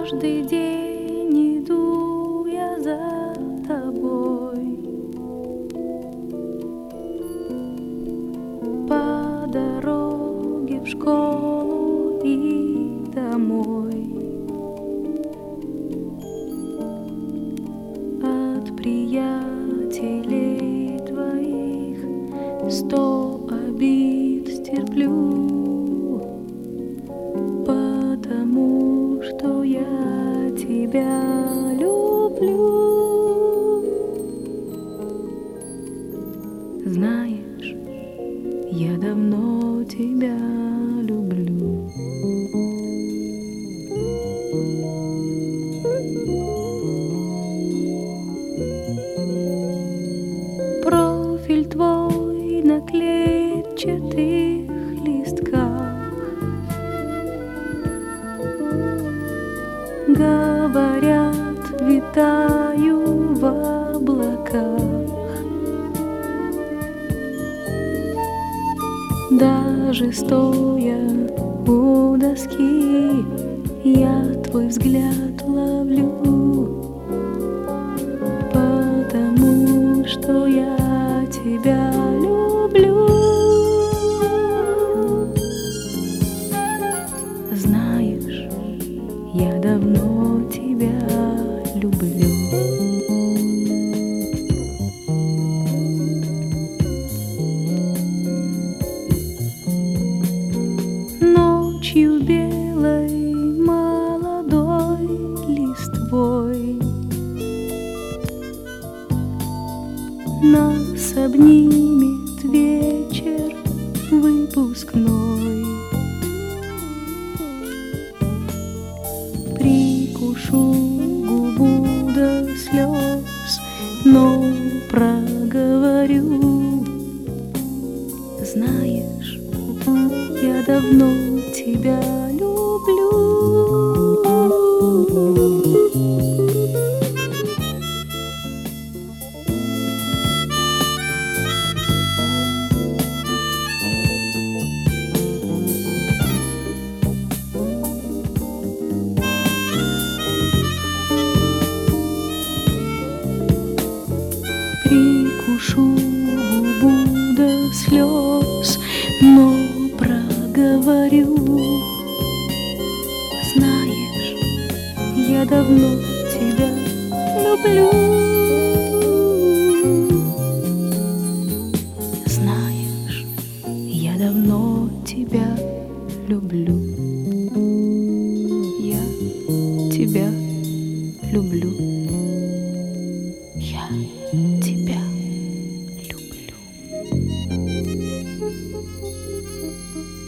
Каждый день иду я за тобой по дороге в школу и домой. От приятелей твоих 100 обид стерплю, потому что я тебя люблю. Знаешь, я давно тебя люблю. Профиль твой на клетчатых листках, говорят, витаю в облаках. Даже стоя у доски, я твой взгляд ловлю, потому что я тебя люблю. Знаешь, я давно тебя люблю. Ночью белой молодой листвой нас обнимет вечер выпускной. Прикушу губу до слез, но проговорю. Знаешь, я давно тебя люблю. Прикушу губу до слез, но проговорю. Знаешь, я давно тебя люблю. Знаешь, я давно тебя люблю. Я тебя люблю. Я тебя люблю.